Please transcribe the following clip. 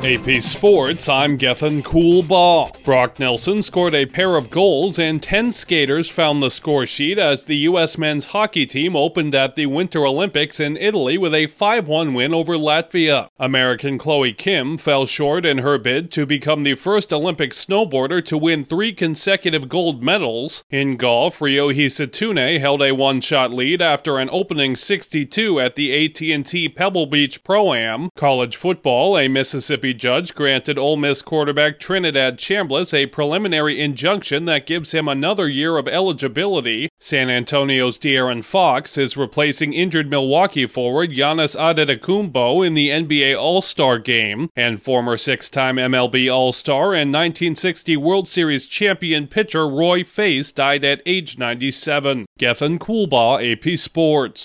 AP Sports, I'm Gethin Coolbaugh. Brock Nelson scored a pair of goals and 10 skaters found the score sheet as the U.S. men's hockey team opened at the Winter Olympics in Italy with a 5-1 win over Latvia. American Chloe Kim fell short in her bid to become the first Olympic snowboarder to win 3 consecutive gold medals. In golf, Ryohei Setsune held a one-shot lead after an opening 62 at the AT&T Pebble Beach Pro-Am. College football, a Mississippi judge granted Ole Miss quarterback Trinidad Chambliss a preliminary injunction that gives him another year of eligibility. San Antonio's De'Aaron Fox is replacing injured Milwaukee forward Giannis Antetokounmpo in the NBA All-Star Game, and former 6-time MLB All-Star and 1960 World Series champion pitcher Roy Face died at age 97. Gethin Coolbaugh, AP Sports.